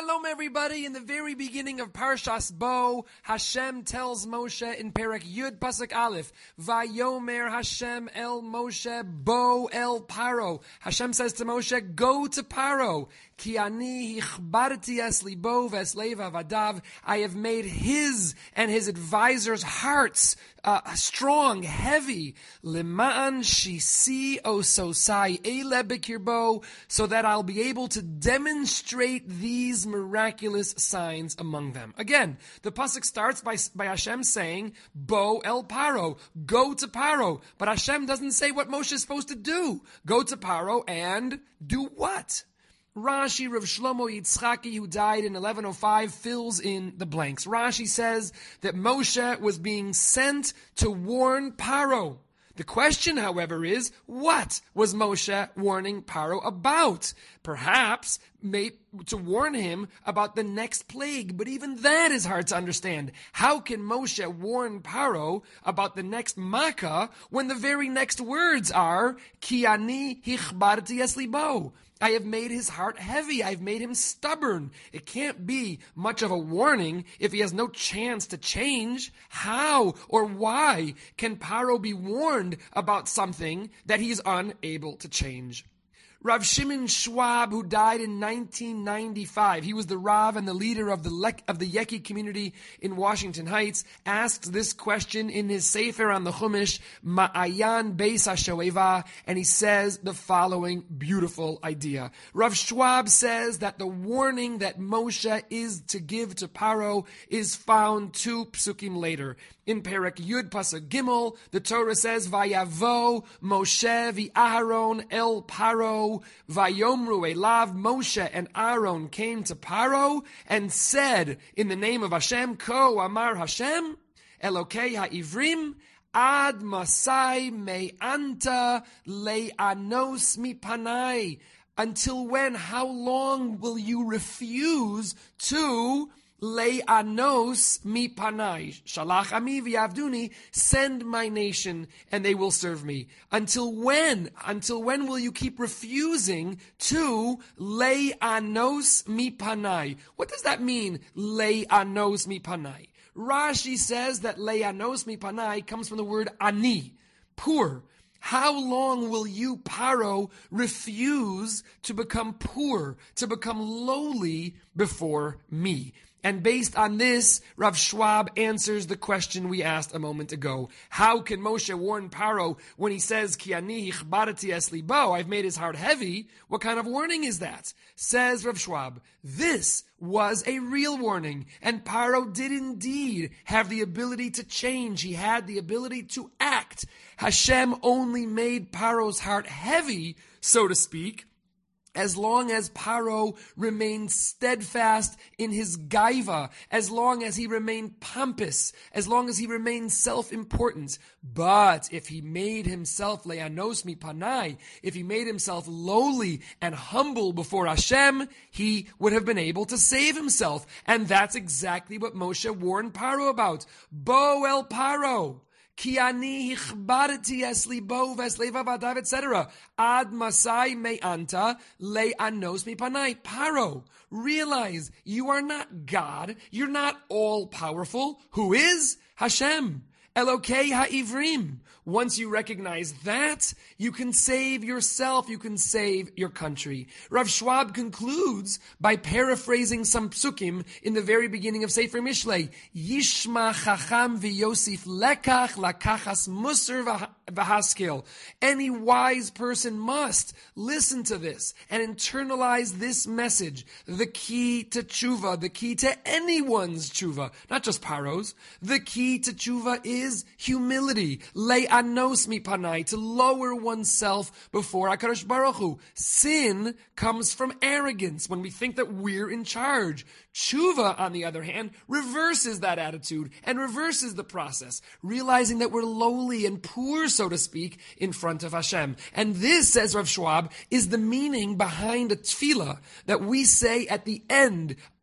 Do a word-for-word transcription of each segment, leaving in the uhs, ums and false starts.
Shalom, everybody. In the very beginning of Parshas Bo, Hashem tells Moshe in Perek Yud Pasuk Aleph, Vayomer Hashem el Moshe Bo el Paro. Hashem says to Moshe, go to Paro. Ki ani hichbarti es libo ves leva vadav. I have made his and his advisors' hearts uh, strong, heavy. Lema'an shisi ososai ele bekirbo, so that I'll be able to demonstrate these miraculous signs among them. Again, the pasuk starts by by Hashem saying, Bo el Paro, go to Paro. But Hashem doesn't say what Moshe is supposed to do. Go to Paro and do what? Rashi, Rav Shlomo Yitzchaki, who died in eleven oh five, fills in the blanks. Rashi says that Moshe was being sent to warn Paro. The question, however, is, what was Moshe warning Paro about? Perhaps may, to warn him about the next plague, but even that is hard to understand. How can Moshe warn Paro about the next Makkah when the very next words are, Ki ani hichbarti es libo? I have made his heart heavy. I've made him stubborn. It can't be much of a warning if he has no chance to change. How or why can Paro be warned about something that he's unable to change? Rav Shimon Schwab, who died in nineteen ninety-five, he was the Rav and the leader of the Le- of the Yeki community in Washington Heights, asked this question in his Sefer on the Chumash, Ma'ayan Beis HaShoeva, and he says the following beautiful idea. Rav Schwab says that the warning that Moshe is to give to Paro is found two psukim later. In Perek Yud Pasuk Gimel, the Torah says, Vayavo Moshe v'Aharon el Paro, Vayomru elav. Moshe and Aaron came to Paro and said, in the name of Hashem, Ko Amar Hashem, Elokei ha'ivrim, Ad Masai me'anta le'anos mipanai. Until when, how long will you refuse to Le'anos mi panai, shalach ami v'yavduni, send my nation and they will serve me. Until when? Until when will you keep refusing to le'anos mi panai? What does that mean, le'anos mi panai? Rashi says that le'anos mi panai comes from the word ani, poor. How long will you, Paro, refuse to become poor, to become lowly before me? And based on this, Rav Schwab answers the question we asked a moment ago. How can Moshe warn Paro when he says, Ki ani hichbarati es libo, I've made his heart heavy? What kind of warning is that? Says Rav Schwab, this was a real warning, and Paro did indeed have the ability to change. He had the ability to act. Hashem only made Paro's heart heavy, so to speak, as long as Paro remained steadfast in his gaiva, as long as he remained pompous, as long as he remained self-important. But if he made himself le'anos mi panai, if he made himself lowly and humble before Hashem, he would have been able to save himself. And that's exactly what Moshe warned Paro about. Bo el Paro. Ki ani hichbarti es libo ves leva vadav, et cetera. Ad masai me'anta le'anos mi panai. Paro, realize you are not God. You're not all-powerful. Who is? Hashem. Elokei ha'ivrim. Once you recognize that, you can save yourself, you can save your country. Rav Schwab concludes by paraphrasing some psukim in the very beginning of Sefer Mishlei. Yishma chacham v'yosif lekach lakachas musar v'haskil. Any wise person must listen to this and internalize this message. The key to tshuva, the key to anyone's tshuva, not just Paro's. The key to tshuva is humility. Le'anos mi panai, to lower oneself before HaKadosh Baruch Hu. Sin comes from arrogance, when we think that we're in charge. Tshuva, on the other hand, reverses that attitude and reverses the process, realizing that we're lowly and poor, so to speak, in front of Hashem. And this, says Rav Schwab, is the meaning behind a tefillah that we say at the end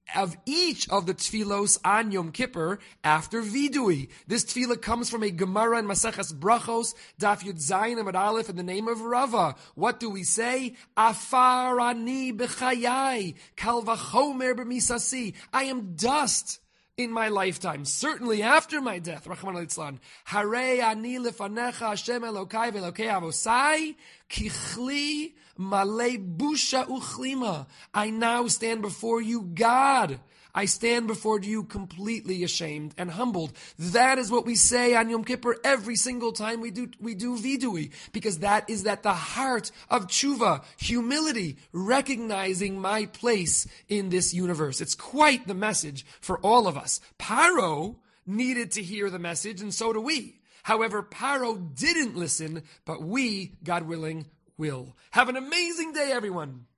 of each of the tefillos on Yom Kippur after Vidui. This tefillah comes from a Gemara in Maseches Brachos, Daf Yud Zayin Amud Aleph, in the name of Rava. What do we say? Afar ani b'chayai, kal vachomer b'misasi. I am dust in my lifetime, certainly after my death. Rachman al-Itzlan. Harei ani lefanecha Hashem Elokai ve'Elokei avosai, kichli malei busha uchlima. I now stand before you, God. I stand before you completely ashamed and humbled. That is what we say on Yom Kippur every single time we do we do vidui, because that is at the heart of tshuva, humility, recognizing my place in this universe. It's quite the message for all of us. Paro needed to hear the message, and so do we. However, Paro didn't listen, but we, God willing, will. Have an amazing day, everyone.